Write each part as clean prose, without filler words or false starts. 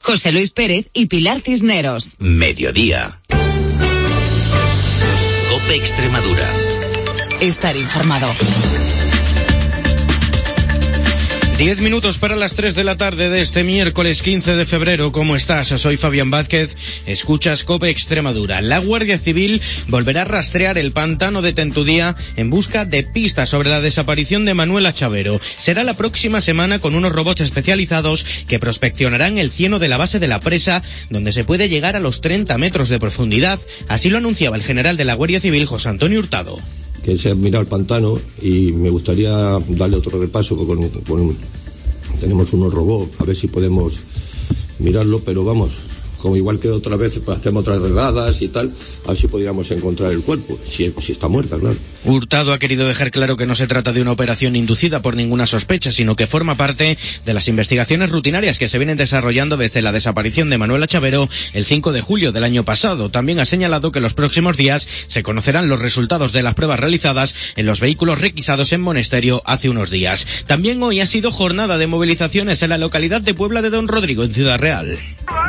José Luis Pérez y Pilar Cisneros. Mediodía. COPE Extremadura. Estar informado. 10 minutos para las 3 de la tarde de este miércoles 15 de febrero. ¿Cómo estás? Soy Fabián Vázquez. Escuchas COPE Extremadura. La Guardia Civil volverá a rastrear el pantano de Tentudía en busca de pistas sobre la desaparición de Manuela Chavero. Será la próxima semana con unos robots especializados que prospeccionarán el cieno de la base de la presa, donde se puede llegar a los 30 metros de profundidad. Así lo anunciaba el general de la Guardia Civil, José Antonio Hurtado. Que se ha mirado el pantano y me gustaría darle otro repaso tenemos unos robots, a ver si podemos mirarlo, pero vamos, como igual que otra vez pues, hacemos otras redadas y tal, a ver si podríamos encontrar el cuerpo, si está muerta, claro. Hurtado ha querido dejar claro que no se trata de una operación inducida por ninguna sospecha, sino que forma parte de las investigaciones rutinarias que se vienen desarrollando desde la desaparición de Manuela Chavero el 5 de julio del año pasado. También ha señalado que los próximos días se conocerán los resultados de las pruebas realizadas en los vehículos requisados en Monesterio hace unos días. También hoy ha sido jornada de movilizaciones en la localidad de Puebla de Don Rodrigo, en Ciudad Real.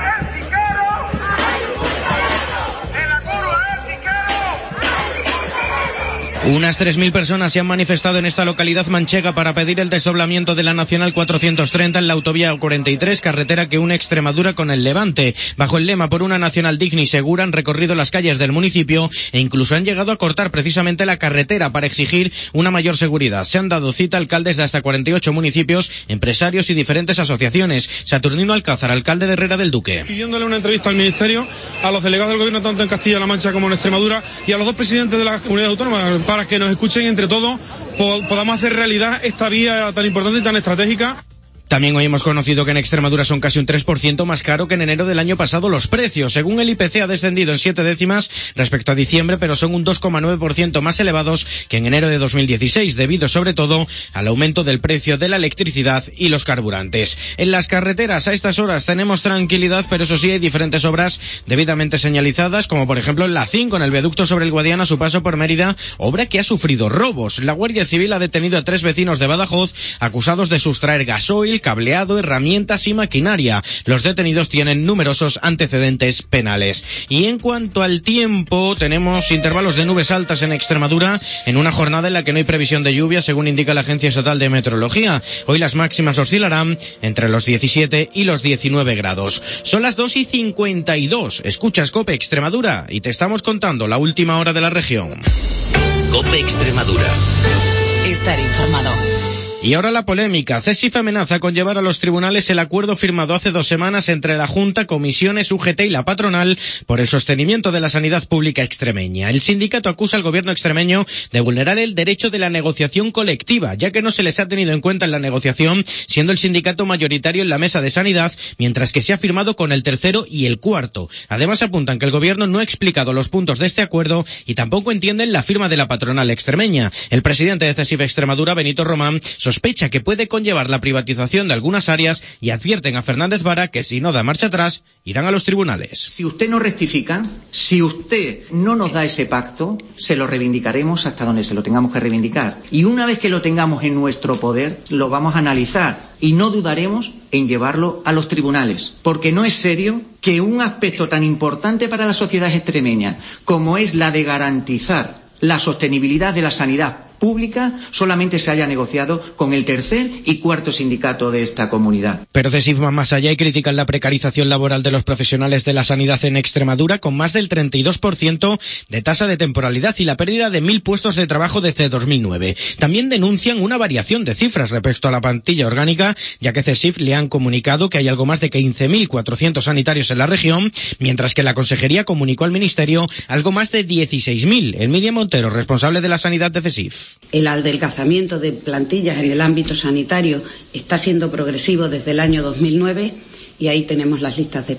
Unas 3.000 personas se han manifestado en esta localidad manchega para pedir el desdoblamiento de la Nacional 430 en la autovía 43, carretera que une Extremadura con el Levante. Bajo el lema "Por una Nacional digna y segura" han recorrido las calles del municipio e incluso han llegado a cortar precisamente la carretera para exigir una mayor seguridad. Se han dado cita alcaldes de hasta 48 municipios, empresarios y diferentes asociaciones. Saturnino Alcázar, alcalde de Herrera del Duque. Pidiéndole una entrevista al Ministerio, a los delegados del Gobierno tanto en Castilla-La Mancha como en Extremadura y a los dos presidentes de las comunidades autónomas para que nos escuchen entre todos, podamos hacer realidad esta vía tan importante y tan estratégica. También hoy hemos conocido que en Extremadura son casi un 3% más caro que en enero del año pasado los precios. Según el IPC ha descendido en 7 décimas respecto a diciembre, pero son un 2,9% más elevados que en enero de 2016, debido sobre todo al aumento del precio de la electricidad y los carburantes. En las carreteras a estas horas tenemos tranquilidad, pero eso sí hay diferentes obras debidamente señalizadas, como por ejemplo en la 5 en el viaducto sobre el Guadiana a su paso por Mérida, obra que ha sufrido robos. La Guardia Civil ha detenido a 3 vecinos de Badajoz acusados de sustraer gasoil, cableado, herramientas y maquinaria. Los detenidos tienen numerosos antecedentes penales. Y en cuanto al tiempo, tenemos intervalos de nubes altas en Extremadura en una jornada en la que no hay previsión de lluvia, según indica la Agencia Estatal de Meteorología. Hoy las máximas oscilarán entre los 17 y los 19 grados. Son las 2:52. Escuchas COPE Extremadura y te estamos contando la última hora de la región. COPE Extremadura. Estar informado. Y ahora la polémica. CESIF amenaza con llevar a los tribunales el acuerdo firmado hace 2 semanas entre la Junta, comisiones, UGT y la patronal por el sostenimiento de la sanidad pública extremeña. El sindicato acusa al gobierno extremeño de vulnerar el derecho de la negociación colectiva, ya que no se les ha tenido en cuenta en la negociación, siendo el sindicato mayoritario en la mesa de sanidad, mientras que se ha firmado con el tercero y el cuarto. Además apuntan que el gobierno no ha explicado los puntos de este acuerdo y tampoco entienden la firma de la patronal extremeña. El presidente de CESIF Extremadura, Benito Román, sospecha que puede conllevar la privatización de algunas áreas y advierten a Fernández Vara que si no da marcha atrás, irán a los tribunales. Si usted no rectifica, si usted no nos da ese pacto, se lo reivindicaremos hasta donde se lo tengamos que reivindicar. Y una vez que lo tengamos en nuestro poder, lo vamos a analizar y no dudaremos en llevarlo a los tribunales. Porque no es serio que un aspecto tan importante para la sociedad extremeña como es la de garantizar la sostenibilidad de la sanidad pública solamente se haya negociado con el tercer y cuarto sindicato de esta comunidad. Pero CESIF va más allá y critican la precarización laboral de los profesionales de la sanidad en Extremadura, con más del 32% de tasa de temporalidad y la pérdida de 1.000 puestos de trabajo desde 2009. También denuncian una variación de cifras respecto a la plantilla orgánica, ya que CESIF le han comunicado que hay algo más de 15.400 sanitarios en la región, mientras que la Consejería comunicó al Ministerio algo más de 16.000. Emilia Montero, responsable de la sanidad de CESIF. El adelgazamiento de plantillas en el ámbito sanitario está siendo progresivo desde el año 2009 y ahí tenemos las listas de espera.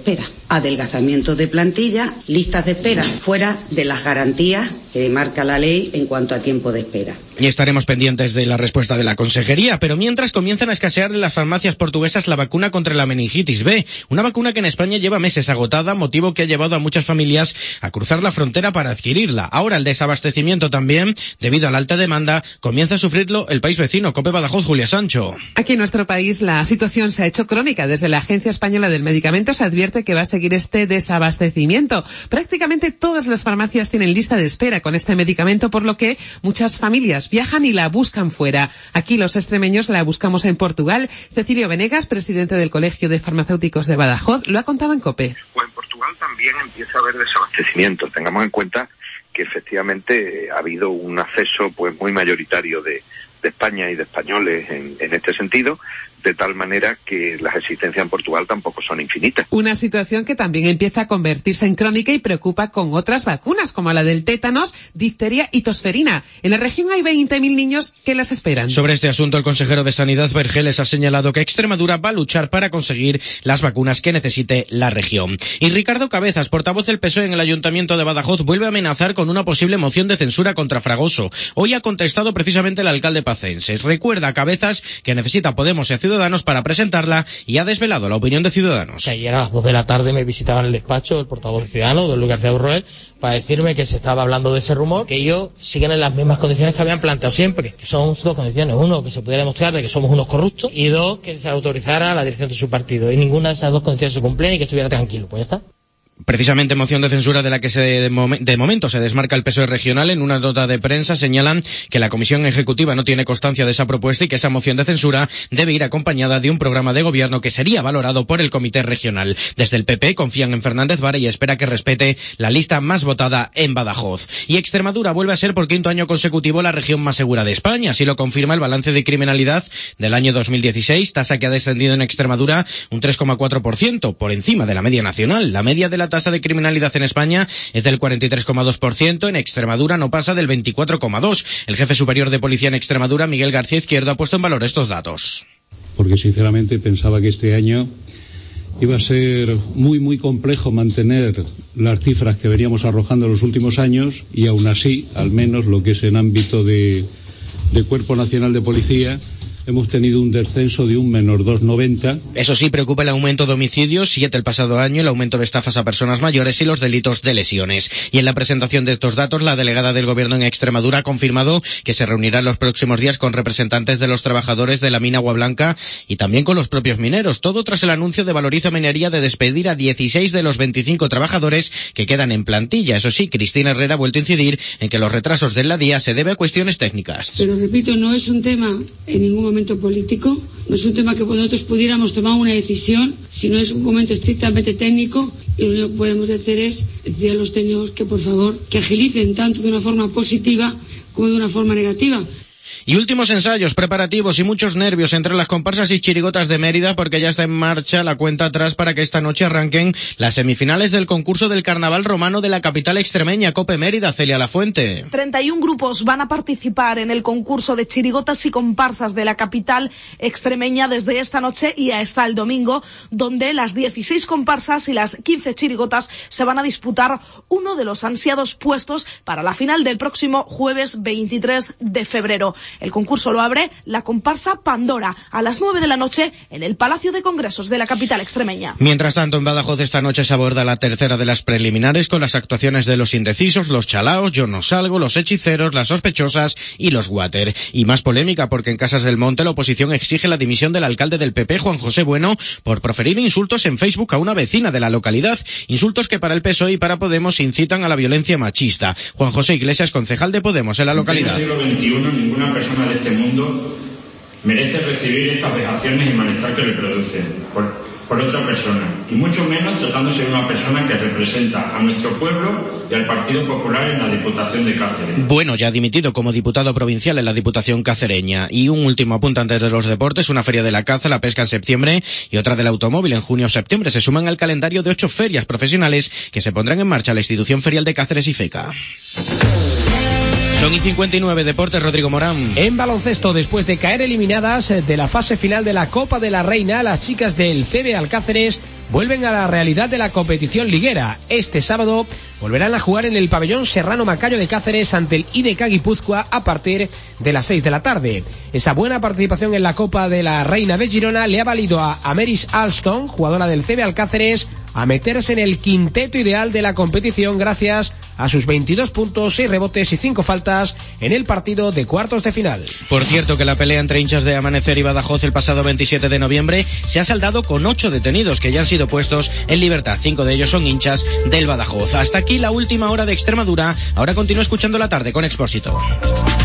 adelgazamiento de plantilla, listas de espera fuera de las garantías que marca la ley en cuanto a tiempo de espera. Y estaremos pendientes de la respuesta de la Consejería, pero mientras comienzan a escasear en las farmacias portuguesas la vacuna contra la meningitis B, una vacuna que en España lleva meses agotada, motivo que ha llevado a muchas familias a cruzar la frontera para adquirirla. Ahora el desabastecimiento también, debido a la alta demanda, comienza a sufrirlo el país vecino. COPE Badajoz, Julia Sancho. Aquí en nuestro país la situación se ha hecho crónica. Desde la Agencia Española del Medicamento se advierte que va a seguir este desabastecimiento. Prácticamente todas las farmacias tienen lista de espera con este medicamento, por lo que muchas familias viajan y la buscan fuera. Aquí los extremeños la buscamos en Portugal. Cecilio Venegas, presidente del Colegio de Farmacéuticos de Badajoz, lo ha contado en COPE. Pues en Portugal también empieza a haber desabastecimiento. Tengamos en cuenta que efectivamente ha habido un acceso pues muy mayoritario de España y de españoles en este sentido, de tal manera que las existencias en Portugal tampoco son infinitas. Una situación que también empieza a convertirse en crónica y preocupa con otras vacunas, como la del tétanos, difteria y tosferina. En la región hay 20.000 niños que las esperan. Sobre este asunto, el consejero de Sanidad, Vergeles, ha señalado que Extremadura va a luchar para conseguir las vacunas que necesite la región. Y Ricardo Cabezas, portavoz del PSOE en el Ayuntamiento de Badajoz, vuelve a amenazar con una posible moción de censura contra Fragoso. Hoy ha contestado precisamente el alcalde pacense. Recuerda a Cabezas que necesita Podemos y Ciudadanos para presentarla y ha desvelado la opinión de Ciudadanos. Ayer a las 2 de la tarde me visitaba en el despacho el portavoz de Ciudadanos, don Luis García Burroel, para decirme que se estaba hablando de ese rumor, que ellos siguen en las mismas condiciones que habían planteado siempre, que son dos condiciones. Uno, que se pudiera demostrar de que somos unos corruptos, y dos, que se autorizara la dirección de su partido. Y ninguna de esas dos condiciones se cumplían y que estuviera tranquilo. Pues ya está. Precisamente moción de censura de la que de momento se desmarca el PSOE regional. En una nota de prensa señalan que la Comisión Ejecutiva no tiene constancia de esa propuesta y que esa moción de censura debe ir acompañada de un programa de gobierno que sería valorado por el Comité Regional. Desde el PP confían en Fernández Vara y espera que respete la lista más votada en Badajoz. Y Extremadura vuelve a ser por quinto año consecutivo la región más segura de España. Así lo confirma el balance de criminalidad del año 2016, tasa que ha descendido en Extremadura un 3,4%, por encima de la media nacional. La media de la tasa de criminalidad en España es del 43,2%, en Extremadura no pasa del 24,2%. El jefe superior de policía en Extremadura, Miguel García Izquierdo, ha puesto en valor estos datos. Porque sinceramente pensaba que este año iba a ser muy complejo mantener las cifras que veníamos arrojando en los últimos años, y aún así, al menos lo que es en ámbito de Cuerpo Nacional de Policía, hemos tenido un descenso de un menor 2,90. Eso sí, preocupa el aumento de homicidios, 7 el pasado año, el aumento de estafas a personas mayores y los delitos de lesiones. Y en la presentación de estos datos, la delegada del Gobierno en Extremadura ha confirmado que se reunirá en los próximos días con representantes de los trabajadores de la mina Agua Blanca y también con los propios mineros. Todo tras el anuncio de Valoriza Minería de despedir a 16 de los 25 trabajadores que quedan en plantilla. Eso sí, Cristina Herrera ha vuelto a incidir en que los retrasos de la DIA se debe a cuestiones técnicas. Pero repito, no es un tema en ningún momento político, no es un tema que nosotros pudiéramos tomar una decisión, sino es un momento estrictamente técnico, y lo único que podemos hacer es decir a los técnicos que por favor que agilicen tanto de una forma positiva como de una forma negativa. Y últimos ensayos, preparativos y muchos nervios entre las comparsas y chirigotas de Mérida, porque ya está en marcha la cuenta atrás para que esta noche arranquen las semifinales del concurso del Carnaval Romano de la capital extremeña. COPE Mérida, Celia Lafuente. 31 grupos van a participar en el concurso de chirigotas y comparsas de la capital extremeña desde esta noche y hasta el domingo, donde las 16 comparsas y las 15 chirigotas se van a disputar uno de los ansiados puestos para la final del próximo jueves 23 de febrero. El concurso lo abre la comparsa Pandora a las 9 de la noche en el Palacio de Congresos de la capital extremeña. Mientras tanto, en Badajoz esta noche se aborda la tercera de las preliminares con las actuaciones de los indecisos, los chalaos, Yo no salgo, los hechiceros, las sospechosas y los water. Y más polémica porque en Casas del Monte la oposición exige la dimisión del alcalde del PP, Juan José Bueno, por proferir insultos en Facebook a una vecina de la localidad. Insultos que para el PSOE y para Podemos incitan a la violencia machista. Juan José Iglesias, concejal de Podemos en la localidad. En el siglo XXI ninguna persona de este mundo merece recibir estas vejaciones y malestar que le producen por otra persona, y mucho menos tratándose de una persona que representa a nuestro pueblo y al Partido Popular en la Diputación de Cáceres. Bueno, ya ha dimitido como diputado provincial en la Diputación cacereña. Y un último apunte antes de los deportes: una feria de la caza, la pesca en septiembre y otra del automóvil en junio o septiembre se suman al calendario de 8 ferias profesionales que se pondrán en marcha la Institución Ferial de Cáceres y FECA. Son y 59, Deportes, Rodrigo Morán. En baloncesto, después de caer eliminadas de la fase final de la Copa de la Reina, las chicas del CB Alcáceres vuelven a la realidad de la competición liguera. Este sábado volverán a jugar en el pabellón Serrano Macayo de Cáceres ante el IDK Guipúzcoa a partir de las 6 de la tarde. Esa buena participación en la Copa de la Reina de Girona le ha valido a Ameris Alston, jugadora del CB Alcáceres, a meterse en el quinteto ideal de la competición gracias a sus 22 puntos, 6 rebotes y 5 faltas en el partido de cuartos de final. Por cierto, que la pelea entre hinchas de Amanecer y Badajoz el pasado 27 de noviembre se ha saldado con 8 detenidos que ya han sido puestos en libertad. 5 de ellos son hinchas del Badajoz. Hasta aquí la última hora de Extremadura. Ahora continúa escuchando la tarde con Expósito.